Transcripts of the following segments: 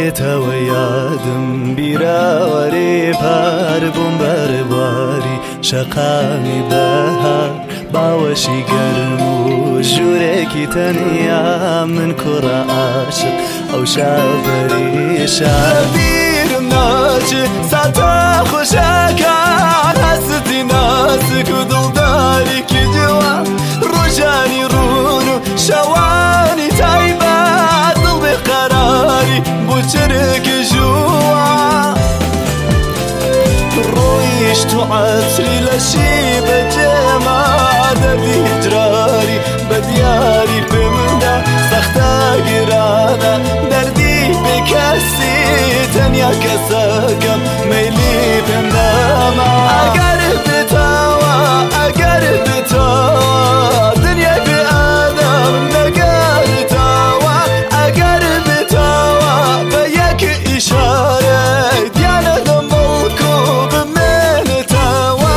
دێتەوە یادم بیراوەرێ پار بووم بەڕێواری شەقامی بەهار باوەشی گەرم و ژوورێکی تەنیا من کوڕە عاشق ئەو شابەریشان بیرم ناچێ ساتە خۆشەکان هەستی ناسک و دڵدارێکی جوان ڕۆژانی ڕوون و شەوانی تایبەت دڵ بێ قەراری بۆ چرکی ژوان ڕۆیشت و عەتری لەشی بەجێما دەردی هجراری بە دیاری پێمدا سەختە گرانە دەردی بێ کەسی تەنیا کەسەکەم مەیلی پێم نەما ئەگەر بێتەوە ئەگەر بێتەوە دنیای بێ ئادەم نەگەرتەوە ئەگەر بێتەوە بە یەک ئیشارە دیانە دەمڵک و بمێنێتەوە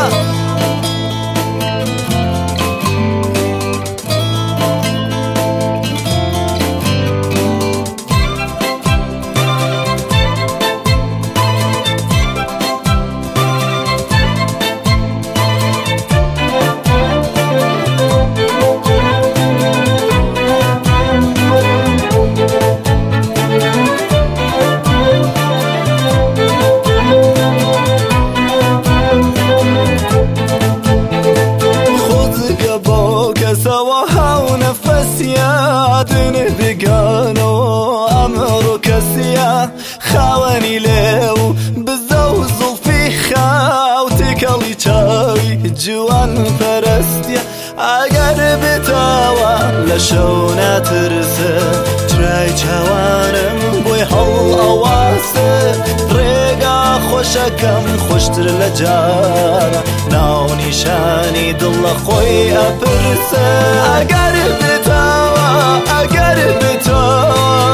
کەسەوە هاو نەفەسیە دنێ بێگانەوە ئەمڕۆ کەسیە خاوەنی لێو بزە و زوڵفی خاو تێکەڵی چاوی جوان پەرستیە ئەگەر بێتەوە لە شەو ناترسە چرای چاوانم بۆی هەڵ ئەواسە ڕێگا خۆشەکەم خۆشتر لە جارە ناو نیشانی دڵ لە خۆی ئەپرسە ئەگەر بێتەوە ئەگەر بێتەوە